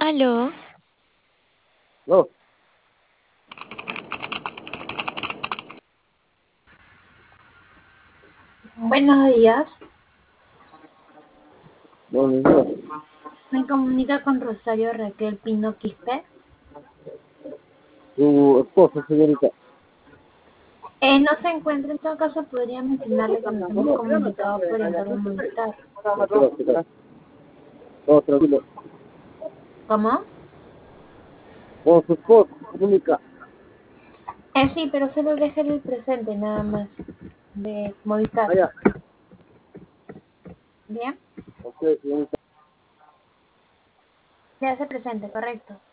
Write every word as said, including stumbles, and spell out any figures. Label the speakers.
Speaker 1: Aló,
Speaker 2: No,
Speaker 3: Buenos días,
Speaker 2: buenos días.
Speaker 3: me comunica con Rosario Raquel Pino Quispe.
Speaker 2: Su esposo, señorita.
Speaker 3: Eh, no se encuentra, en todo caso podría mencionarle que nos hemos comunicado por encargo militar.
Speaker 2: Espera, espera. No, tranquilo.
Speaker 3: ¿Cómo?
Speaker 2: Con su esposo, comunica.
Speaker 3: Eh, sí, pero solo déjele el presente nada más de Movistar.
Speaker 2: Allá.
Speaker 3: ¿Bien?
Speaker 2: Ok, señorita.
Speaker 3: Le hace presente, correcto.